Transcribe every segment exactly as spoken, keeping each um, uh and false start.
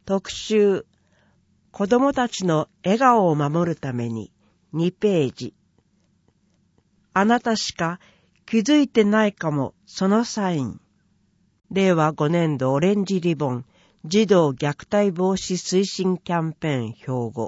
特集、子供たちの笑顔を守るためににページ。あなたしか気づいてないかも、そのサイン。れいわごねんどオレンジリボン児童虐待防止推進キャンペーン標語。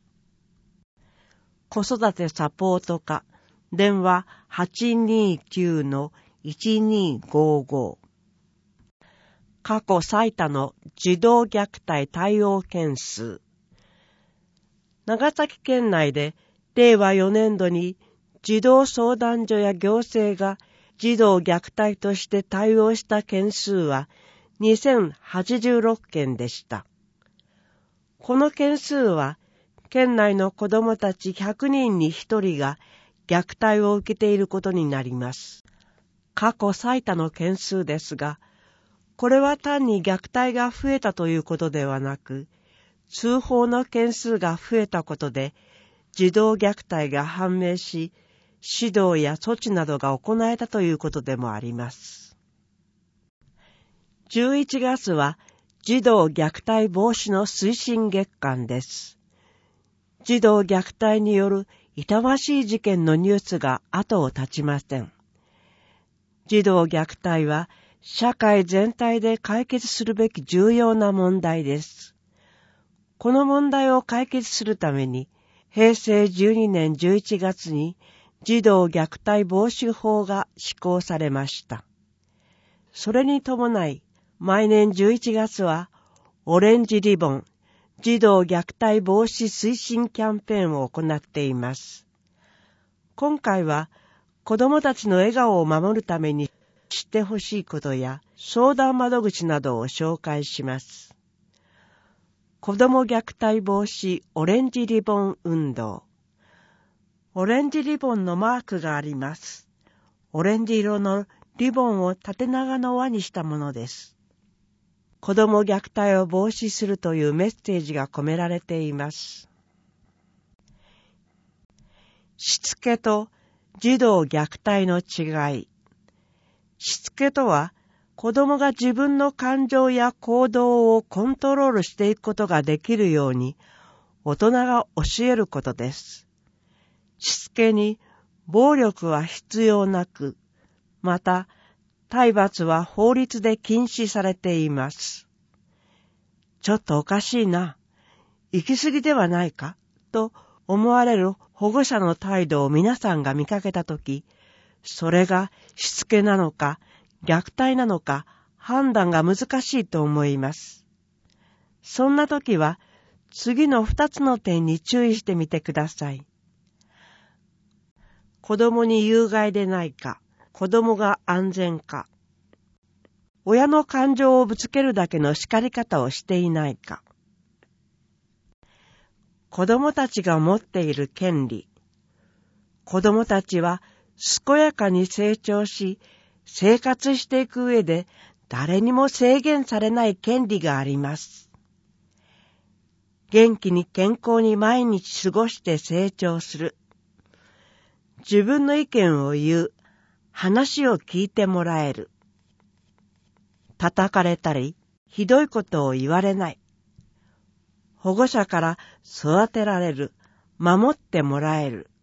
子育てサポート課、電話 はちにーきゅうのいちにーごーごー。過去最多の児童虐待対応件数。長崎県内でれいわよねんどに児童相談所や行政が児童虐待として対応した件数はにせんはちじゅうろっけんでした。この件数は県内の子どもたちひゃくにんにひとりが虐待を受けていることになります。過去最多の件数ですが、これは単に虐待が増えたということではなく、通報の件数が増えたことで、児童虐待が判明し、指導や措置などが行えたということでもあります。じゅういちがつは児童虐待防止の推進月間です。児童虐待による痛ましい事件のニュースが後を絶ちません。児童虐待は社会全体で解決するべき重要な問題です。この問題を解決するために、へいせいじゅうにねんじゅういちがつに児童虐待防止法が施行されました。それに伴い、毎年じゅういちがつは、オレンジリボン、児童虐待防止推進キャンペーンを行っています。今回は、子どもたちの笑顔を守るために知ってほしいことや相談窓口などを紹介します。子ども虐待防止オレンジリボン運動。オレンジリボンのマークがあります。オレンジ色のリボンを縦長の輪にしたものです。子ども虐待を防止するというメッセージが込められています。しつけと児童虐待の違い。しつけとは、子供が自分の感情や行動をコントロールしていくことができるように、大人が教えることです。しつけに暴力は必要なく、また、体罰は法律で禁止されています。ちょっとおかしいな、行き過ぎではないか、と思われる保護者の態度を皆さんが見かけたとき、それがしつけなのか、虐待なのか、判断が難しいと思います。そんなときは、次の二つの点に注意してみてください。子供に有害でないか、子供が安全か、親の感情をぶつけるだけの叱り方をしていないか、子供たちが持っている権利、子供たちは健やかに成長し、生活していく上で誰にも制限されない権利があります。元気に健康に毎日過ごして成長する。自分の意見を言う。話を聞いてもらえる。叩かれたり、ひどいことを言われない。保護者から育てられる。守ってもらえる。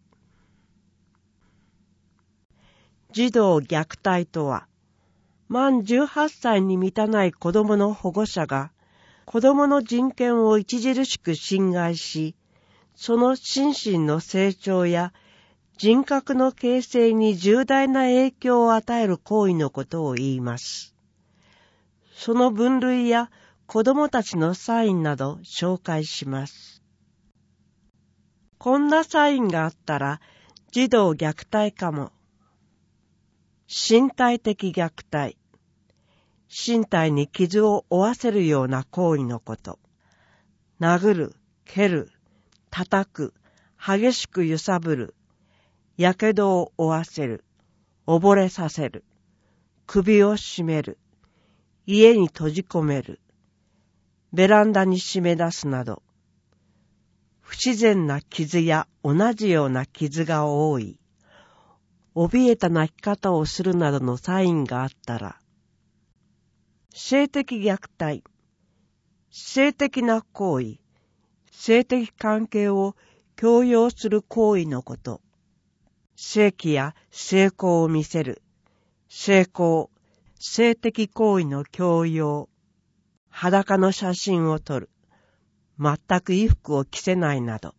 児童虐待とは、満じゅうはっさいに満たない子供の保護者が、子供の人権を著しく侵害し、その心身の成長や人格の形成に重大な影響を与える行為のことを言います。その分類や子供たちのサインなど紹介します。こんなサインがあったら、児童虐待かも。身体的虐待。身体に傷を負わせるような行為のこと。殴る、蹴る、叩く、激しく揺さぶる、やけどを負わせる、溺れさせる、首を絞める、家に閉じ込める、ベランダに締め出すなど、不自然な傷や同じような傷が多い、怯えた泣き方をするなどのサインがあったら、性的虐待、 性的な行為、性的関係を強要する行為のこと。性器や性交を見せる、性交、性的行為の強要、裸の写真を撮る、全く衣服を着せないなど。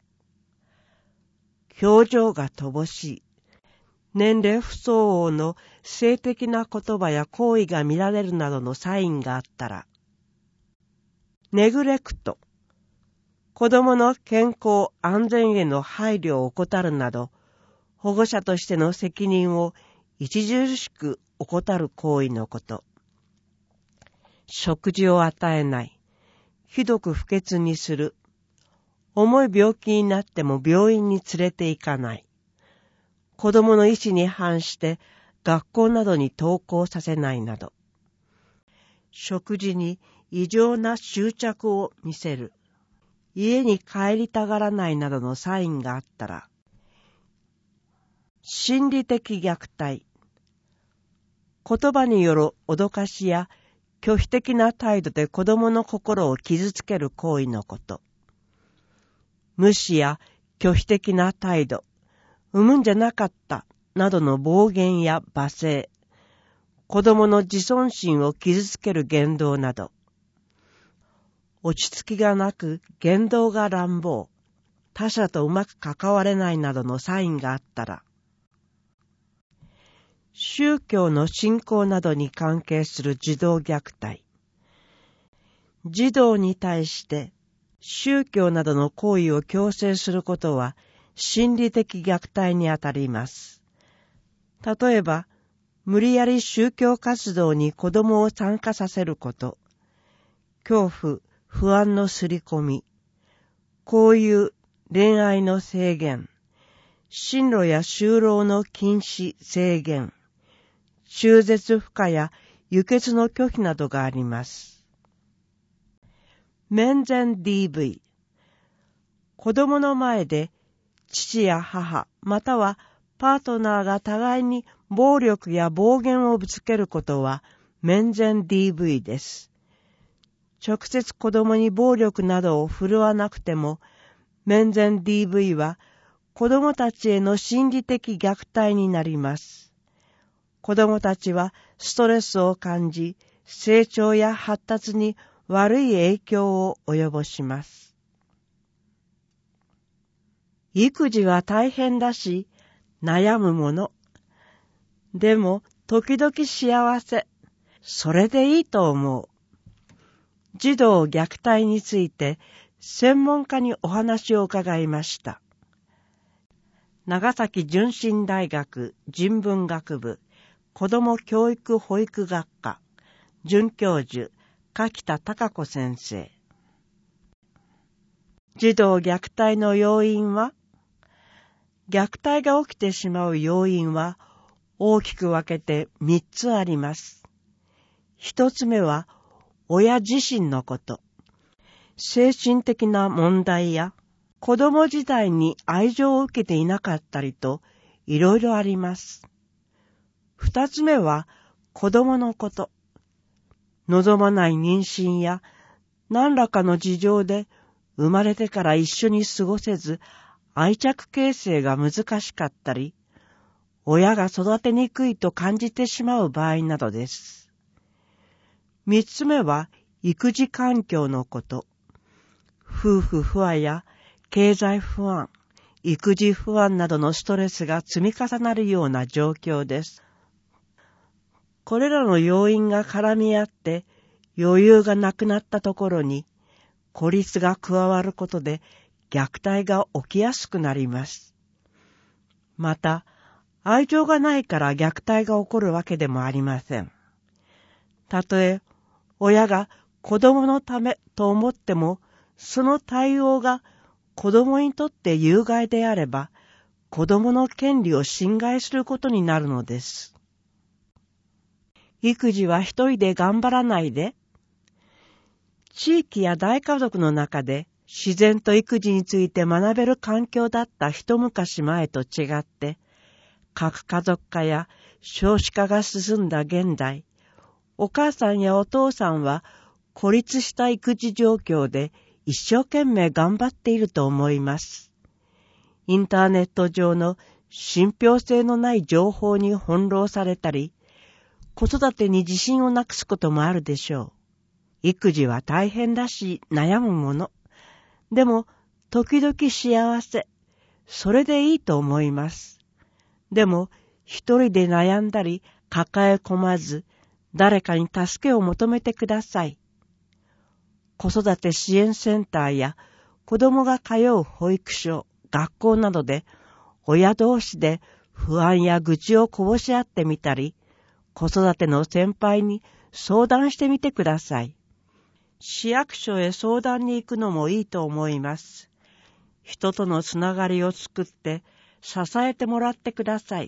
表情が乏しい、年齢不相応の性的な言葉や行為が見られるなどのサインがあったら、ネグレクト、子供の健康安全への配慮を怠るなど、保護者としての責任を著しく怠る行為のこと。食事を与えない、ひどく不潔にする、重い病気になっても病院に連れて行かない、子供の意思に反して学校などに登校させないなど、食事に異常な執着を見せる、家に帰りたがらないなどのサインがあったら、心理的虐待、言葉による脅かしや拒否的な態度で子供の心を傷つける行為のこと。無視や拒否的な態度、産むんじゃなかったなどの暴言や罵声、子供の自尊心を傷つける言動など、落ち着きがなく言動が乱暴、他者とうまく関われないなどのサインがあったら、宗教の信仰などに関係する児童虐待。児童に対して宗教などの行為を強制することは心理的虐待にあたります。例えば、無理やり宗教活動に子供を参加させること、恐怖、不安のすり込み、交友、恋愛の制限、進路や就労の禁止、制限、中絶不可や輸血の拒否などがあります。面前 ディーブイ、子供の前で父や母またはパートナーが互いに暴力や暴言をぶつけることは面前 ディーブイ です。直接子供に暴力などを振るわなくても、面前 ディーブイ は子供たちへの心理的虐待になります。子供たちはストレスを感じ、成長や発達に悪い影響を及ぼします。育児は大変だし、悩むもの。でも、時々幸せ。それでいいと思う。児童虐待について、専門家にお話を伺いました。長崎純真大学人文学部子ども教育保育学科准教授柿田孝子先生。児童虐待の要因は、虐待が起きてしまう要因は大きく分けてみっつあります。一つ目は親自身のこと。精神的な問題や子供時代に愛情を受けていなかったりといろいろあります。二つ目は子供のこと。望まない妊娠や何らかの事情で生まれてから一緒に過ごせず愛着形成が難しかったり、親が育てにくいと感じてしまう場合などです。三つ目は育児環境のこと。夫婦不和や経済不安、育児不安などのストレスが積み重なるような状況です。これらの要因が絡み合って余裕がなくなったところに孤立が加わることで虐待が起きやすくなります。また、愛情がないから虐待が起こるわけでもありません。たとえ親が子供のためと思っても、その対応が子供にとって有害であれば、子供の権利を侵害することになるのです。育児は一人で頑張らないで。地域や大家族の中で自然と育児について学べる環境だった一昔前と違って、核家族化や少子化が進んだ現代、お母さんやお父さんは孤立した育児状況で一生懸命頑張っていると思います。インターネット上の信憑性のない情報に翻弄されたり、子育てに自信をなくすこともあるでしょう。育児は大変だし悩むもの。でも、時々幸せ。それでいいと思います。でも、一人で悩んだり抱え込まず、誰かに助けを求めてください。子育て支援センターや子供が通う保育所、学校などで親同士で不安や愚痴をこぼし合ってみたり、子育ての先輩に相談してみてください。市役所へ相談に行くのもいいと思います。人とのつながりを作って支えてもらってください。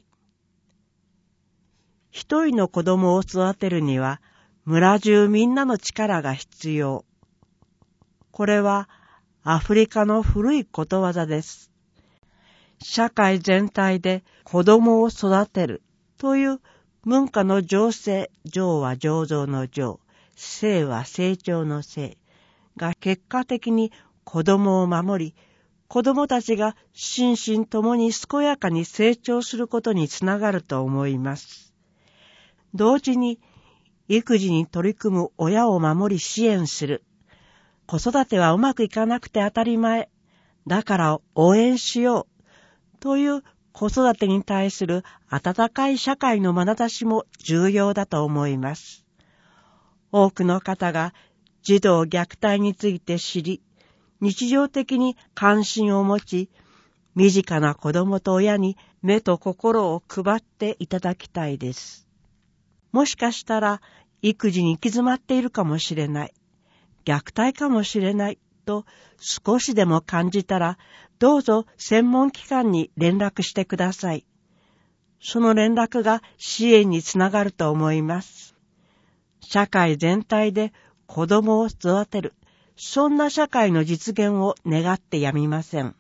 一人の子供を育てるには村中みんなの力が必要。これはアフリカの古いことわざです。社会全体で子供を育てるという文化の醸成、醸は醸造の醸、成は成長の成が結果的に子供を守り、子供たちが心身ともに健やかに成長することにつながると思います。同時に育児に取り組む親を守り支援する。子育てはうまくいかなくて当たり前。だから応援しよう。という子育てに対する温かい社会の眼差しも重要だと思います。多くの方が児童虐待について知り、日常的に関心を持ち、身近な子供と親に目と心を配っていただきたいです。もしかしたら育児に行き詰まっているかもしれない。虐待かもしれないと少しでも感じたら、どうぞ専門機関に連絡してください。その連絡が支援につながると思います。社会全体で子供を育てる、そんな社会の実現を願ってやみません。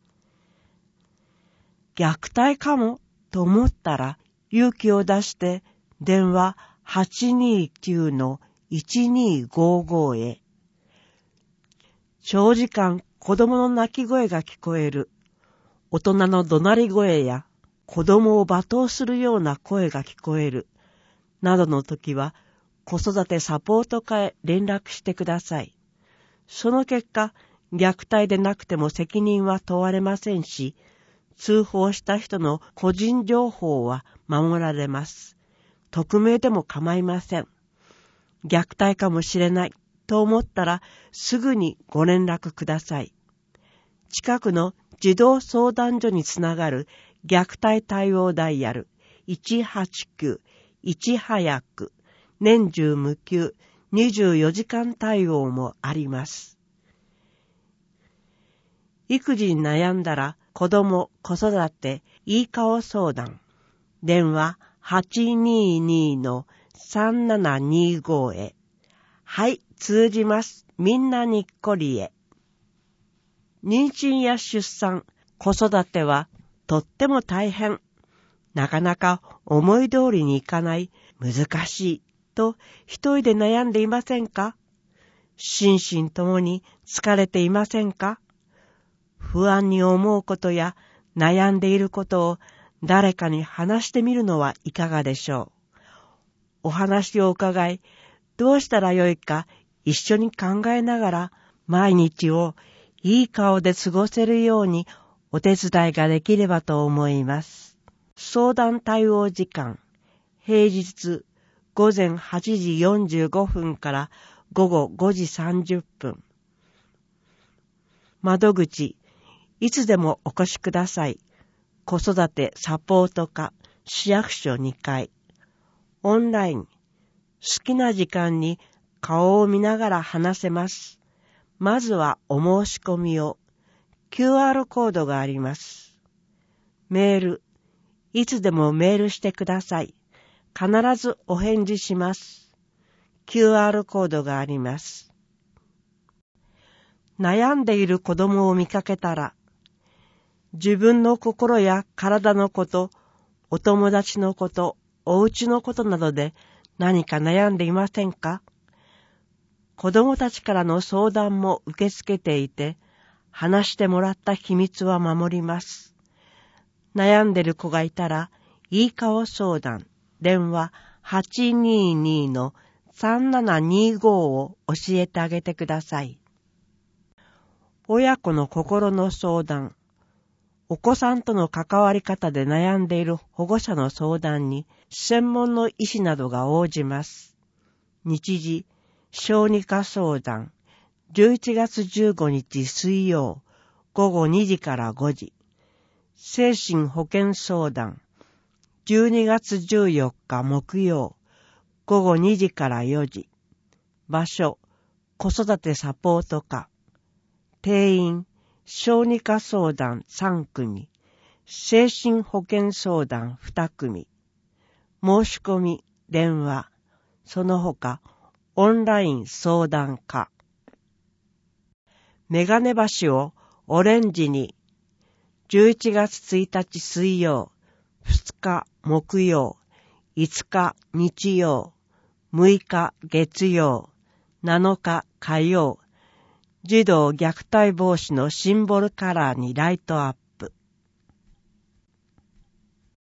虐待かもと思ったら勇気を出して電話 はちにーきゅうのいちにーごーごー へ。長時間子供の泣き声が聞こえる、大人の怒鳴り声や子供を罵倒するような声が聞こえる、などの時は子育てサポート課へ連絡してください。その結果、虐待でなくても責任は問われませんし、通報した人の個人情報は守られます。匿名でも構いません。虐待かもしれないと思ったらすぐにご連絡ください。近くの児童相談所につながる虐待対応ダイヤルいちはちきゅう、いち早く、年中無休、にじゅうよじかん対応もあります。育児に悩んだら子供、子育て、いい顔相談。電話 はちにーにーのさんななにーごー へ。はい、通じます。みんなにっこりへ。妊娠や出産、子育てはとっても大変。なかなか思い通りにいかない、難しいと一人で悩んでいませんか？心身ともに疲れていませんか？不安に思うことや悩んでいることを誰かに話してみるのはいかがでしょう。お話を伺い、どうしたらよいか一緒に考えながら毎日をいい顔で過ごせるようにお手伝いができればと思います。相談対応時間、平日ごぜんはちじよんじゅうごふんからごごごじさんじゅっぷん。窓口、いつでもお越しください。子育てサポート課、市役所にかい。オンライン、好きな時間に顔を見ながら話せます。まずはお申し込みを。キューアール コードがあります。メール、いつでもメールしてください。必ずお返事します。キューアール コードがあります。悩んでいる子供を見かけたら、自分の心や体のこと、お友達のこと、お家のことなどで何か悩んでいませんか？ 子供たちからの相談も受け付けていて、話してもらった秘密は守ります。悩んでる子がいたら、いい顔相談、電話 はちにーにーのさんななにーご を教えてあげてください。親子の心の相談。お子さんとの関わり方で悩んでいる保護者の相談に専門の医師などが応じます。日時、小児科相談。じゅういちがつじゅうごにち水曜、ごごにじからごじ。精神保健相談。じゅうにがつじゅうよっか木曜、ごごにじからよじ。場所、子育てサポート課。定員、小児科相談さんくみ、精神保健相談にくみ。申し込み、電話、その他、オンライン相談課。メガネ橋をオレンジに、じゅういちがつついたち水曜、ふつか木曜、いつか日曜、むいか月曜、なのか火曜、児童虐待防止のシンボルカラーにライトアップ。